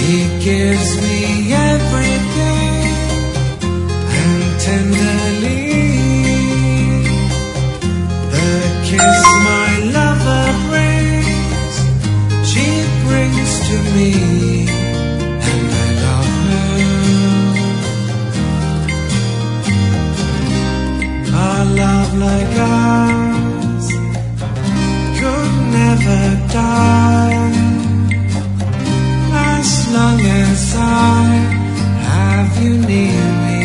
gives me everything, and tenderly the kiss my lover brings, she brings to me, and I love her. A love like ours could never die, as long as I have you near me.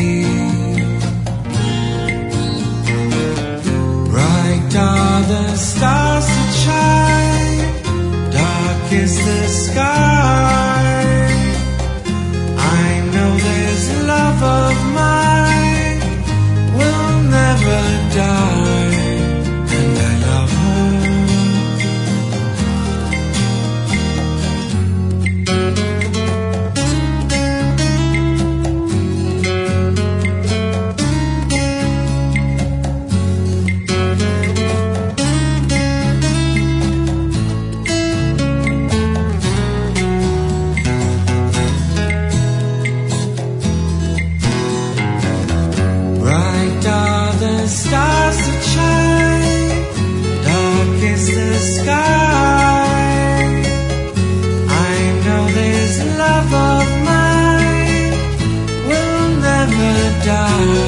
Bright are the stars that shine, dark is the sky. I know this love of mine will never die, and I love her. Stars that shine, dark is the sky. I know this love of mine will never die.